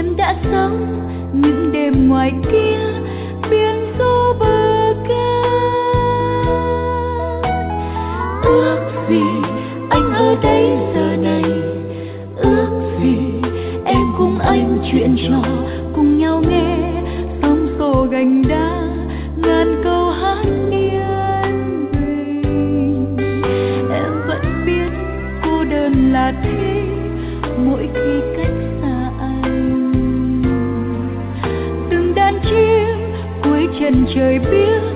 em đã sống những đêm ngoài kia biển du bờ cát. Ước gì anh ở đây giờ này, ước gì em cùng anh chuyện trò, cùng nhau nghe sóng xô gành đá ngàn câu hát nghiêng bình. Em vẫn biết cô đơn là thế mỗi khi cách xa anh. Từng đàn chim cuối chân trời biếc